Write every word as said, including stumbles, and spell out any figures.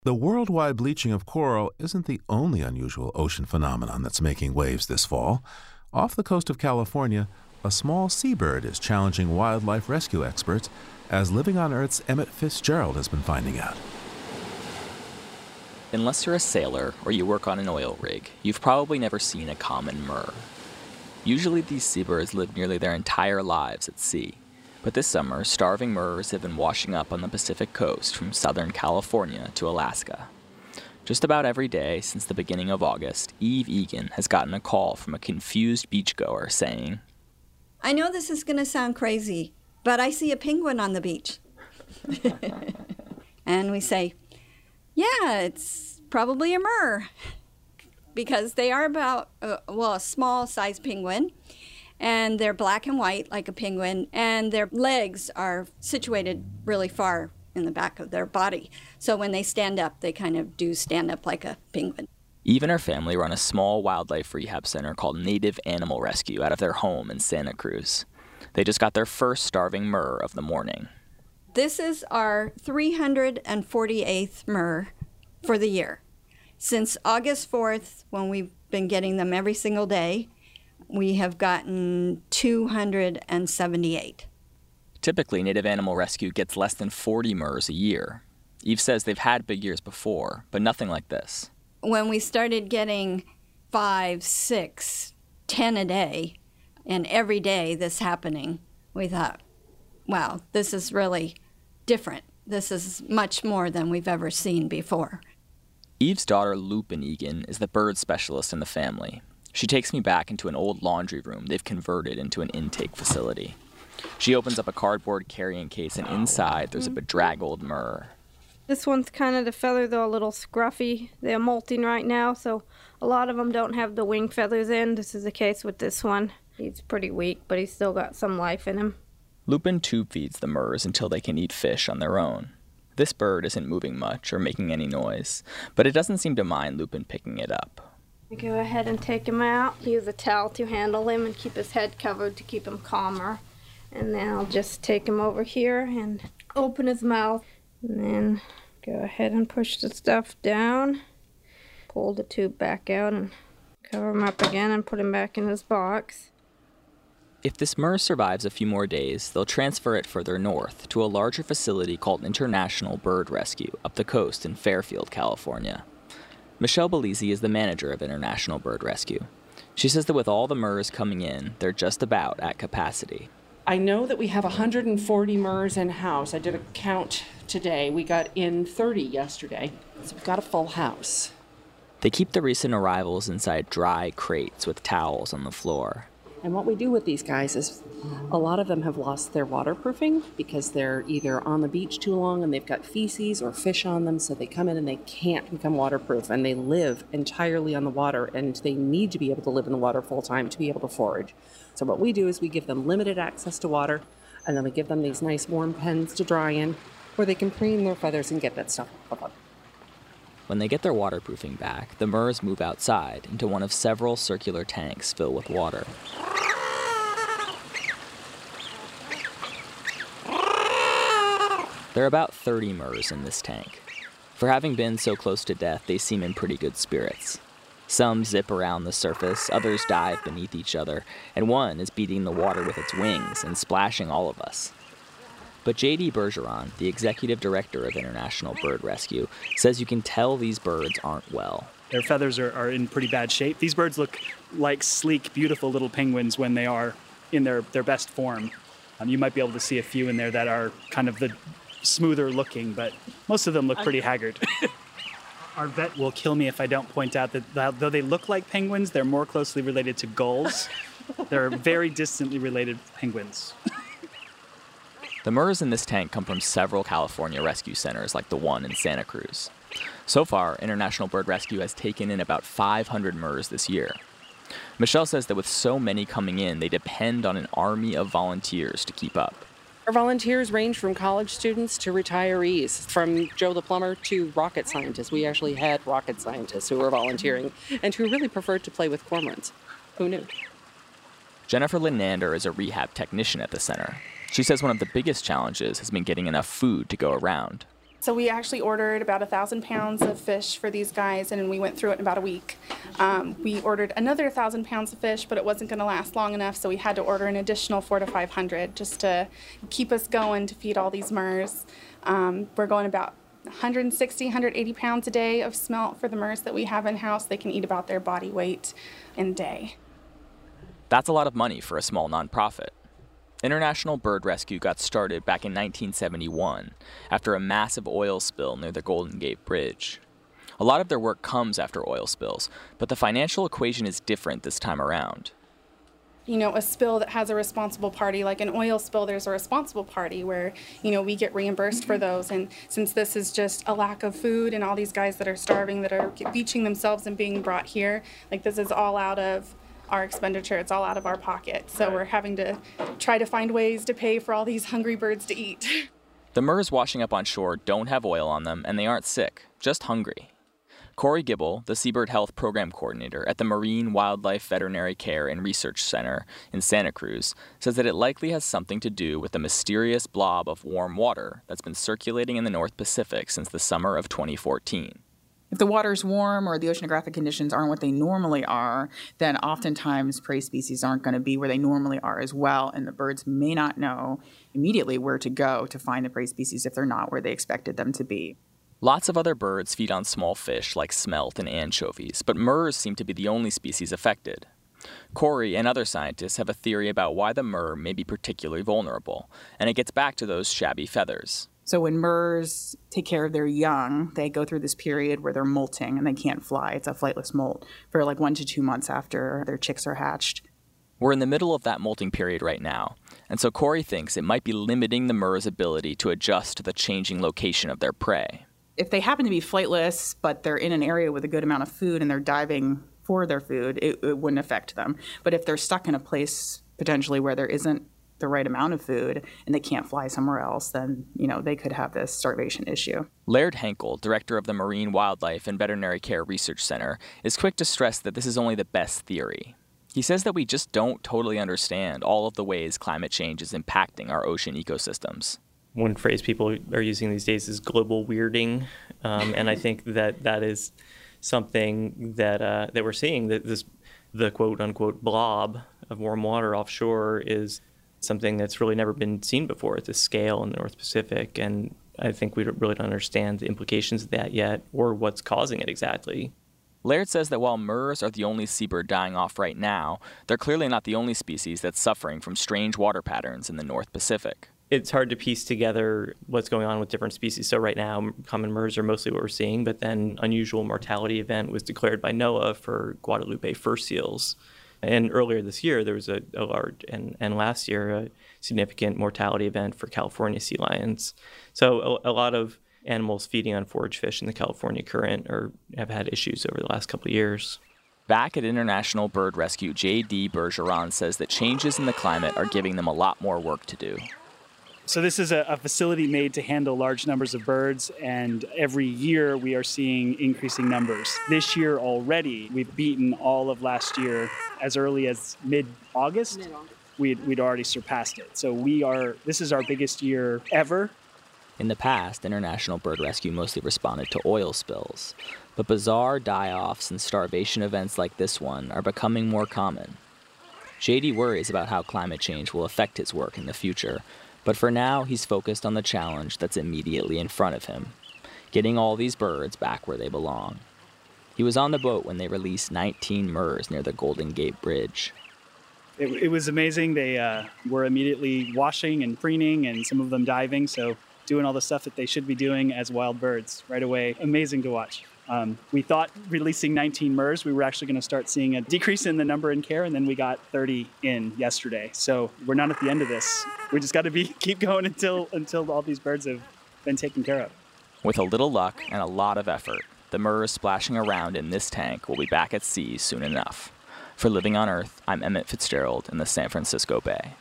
The worldwide bleaching of coral isn't the only unusual ocean phenomenon that's making waves this fall. Off the coast of California, a small seabird is challenging wildlife rescue experts, as Living on Earth's Emmett Fitzgerald has been finding out. Unless you're a sailor or you work on an oil rig, you've probably never seen a common murre. Usually these seabirds live nearly their entire lives at sea. But this summer, starving murres have been washing up on the Pacific coast from southern California to Alaska. Just about every day since the beginning of August, Eve Egan has gotten a call from a confused beachgoer saying, "I know this is going to sound crazy, but I see a penguin on the beach." And we say, "Yeah, it's probably a murre," because they are about, uh, well, a small-sized penguin. And they're black and white like a penguin, and their legs are situated really far in the back of their body. So when they stand up, they kind of do stand up like a penguin. Eve and her family run a small wildlife rehab center called Native Animal Rescue out of their home in Santa Cruz. They just got their first starving murre of the morning. This is our three hundred forty-eighth murre for the year. Since August fourth, when we've been getting them every single day, we have gotten two hundred seventy-eight. Typically, Native Animal Rescue gets less than forty murres a year. Eve says they've had big years before, but nothing like this. When we started getting five, six, ten a day, and every day this happening, we thought, wow, this is really different. This is much more than we've ever seen before. Eve's daughter, Lupin Egan, is the bird specialist in the family. She takes me back into an old laundry room they've converted into an intake facility. She opens up a cardboard carrying case, and inside there's a bedraggled murre. This one's kind of the feather, though, a little scruffy. They're molting right now, so a lot of them don't have the wing feathers in. This is the case with this one. He's pretty weak, but he's still got some life in him. Lupin tube feeds the murres until they can eat fish on their own. This bird isn't moving much or making any noise, but it doesn't seem to mind Lupin picking it up. Go ahead and take him out. Use a towel to handle him and keep his head covered to keep him calmer. And then I'll just take him over here and open his mouth. And then go ahead and push the stuff down. Pull the tube back out and cover him up again and put him back in his box. If this murre survives a few more days, they'll transfer it further north to a larger facility called International Bird Rescue up the coast in Fairfield, California. Michelle Belize is the manager of International Bird Rescue. She says that with all the murres coming in, they're just about at capacity. I know that we have one hundred forty murres in-house. I did a count today. We got in thirty yesterday, so we've got a full house. They keep the recent arrivals inside dry crates with towels on the floor. And what we do with these guys is a lot of them have lost their waterproofing because they're either on the beach too long and they've got feces or fish on them, so they come in and they can't become waterproof, and they live entirely on the water, and they need to be able to live in the water full time to be able to forage. So what we do is we give them limited access to water, and then we give them these nice warm pens to dry in where they can preen their feathers and get that stuff up. When they get their waterproofing back, the murres move outside into one of several circular tanks filled with water. There are about thirty murres in this tank. For having been so close to death, they seem in pretty good spirits. Some zip around the surface, others dive beneath each other, and one is beating the water with its wings and splashing all of us. But J D Bergeron, the executive director of International Bird Rescue, says you can tell these birds aren't well. Their feathers are, are in pretty bad shape. These birds look like sleek, beautiful little penguins when they are in their, their best form. Um, you might be able to see a few in there that are kind of the smoother looking, but most of them look pretty haggard. Our vet will kill me if I don't point out that though they look like penguins, they're more closely related to gulls. They're very distantly related penguins. The murres in this tank come from several California rescue centers like the one in Santa Cruz. So far, International Bird Rescue has taken in about five hundred murres this year. Michelle says that with so many coming in, they depend on an army of volunteers to keep up. Our volunteers range from college students to retirees, from Joe the plumber to rocket scientists. We actually had rocket scientists who were volunteering and who really preferred to play with cormorants. Who knew? Jennifer Linander is a rehab technician at the center. She says one of the biggest challenges has been getting enough food to go around. So we actually ordered about a thousand pounds of fish for these guys, and we went through it in about a week. Um, we ordered another thousand pounds of fish, but it wasn't going to last long enough, so we had to order an additional four to five hundred just to keep us going to feed all these mers. Um, we're going about one hundred sixty, one hundred eighty pounds a day of smelt for the mers that we have in house. They can eat about their body weight in a day. That's a lot of money for a small nonprofit. International Bird Rescue got started back in nineteen seventy-one after a massive oil spill near the Golden Gate Bridge. A lot of their work comes after oil spills, but the financial equation is different this time around. You know, a spill that has a responsible party, like an oil spill, there's a responsible party where, you know, we get reimbursed for those. And since this is just a lack of food and all these guys that are starving, that are beaching themselves and being brought here, like this is all out of our expenditure. It's all out of our pocket. So right. We're having to try to find ways to pay for all these hungry birds to eat. The mers washing up on shore don't have oil on them, and they aren't sick, just hungry. Corey Gibble, the Seabird Health Program Coordinator at the Marine Wildlife Veterinary Care and Research Center in Santa Cruz, says that it likely has something to do with the mysterious blob of warm water that's been circulating in the North Pacific since the summer of twenty fourteen. If the water's warm or the oceanographic conditions aren't what they normally are, then oftentimes prey species aren't going to be where they normally are as well, and the birds may not know immediately where to go to find the prey species if they're not where they expected them to be. Lots of other birds feed on small fish like smelt and anchovies, but mers seem to be the only species affected. Corey and other scientists have a theory about why the mer may be particularly vulnerable, and it gets back to those shabby feathers. So when mers take care of their young, they go through this period where they're molting and they can't fly. It's a flightless molt for like one to two months after their chicks are hatched. We're in the middle of that molting period right now, and so Corey thinks it might be limiting the mers' ability to adjust to the changing location of their prey. If they happen to be flightless, but they're in an area with a good amount of food and they're diving for their food, it, it wouldn't affect them. But if they're stuck in a place potentially where there isn't the right amount of food and they can't fly somewhere else, then, you know, they could have this starvation issue. Laird Henkel, director of the Marine Wildlife and Veterinary Care Research Center, is quick to stress that this is only the best theory. He says that we just don't totally understand all of the ways climate change is impacting our ocean ecosystems. One phrase people are using these days is global weirding, um, and I think that that is something that uh, that we're seeing. That this the quote unquote blob of warm water offshore is something that's really never been seen before at this scale in the North Pacific, and I think we really don't understand the implications of that yet or what's causing it exactly. Laird says that while mers are the only seabird dying off right now, they're clearly not the only species that's suffering from strange water patterns in the North Pacific. It's hard to piece together what's going on with different species. So right now, common mers are mostly what we're seeing, but then unusual mortality event was declared by NOAA for Guadalupe fur seals. And earlier this year, there was a, a large, and, and last year, a significant mortality event for California sea lions. So a, a lot of animals feeding on forage fish in the California current are, have had issues over the last couple of years. Back at International Bird Rescue, J D Bergeron says that changes in the climate are giving them a lot more work to do. So this is a, a facility made to handle large numbers of birds, and every year we are seeing increasing numbers. This year already, we've beaten all of last year. As early as mid-August, mid-August. We'd, we'd already surpassed it. So we are. This is our biggest year ever. In the past, International Bird Rescue mostly responded to oil spills, but bizarre die-offs and starvation events like this one are becoming more common. J D worries about how climate change will affect his work in the future, but for now, he's focused on the challenge that's immediately in front of him, getting all these birds back where they belong. He was on the boat when they released nineteen mers near the Golden Gate Bridge. It, it was amazing. They uh, were immediately washing and preening, and some of them diving, so doing all the stuff that they should be doing as wild birds right away. Amazing to watch. Um, we thought releasing nineteen mers, we were actually going to start seeing a decrease in the number in care, and then we got thirty in yesterday. So we're not at the end of this. We just got to be keep going until until all these birds have been taken care of. With a little luck and a lot of effort, the mers splashing around in this tank will be back at sea soon enough. For Living on Earth, I'm Emmett Fitzgerald in the San Francisco Bay.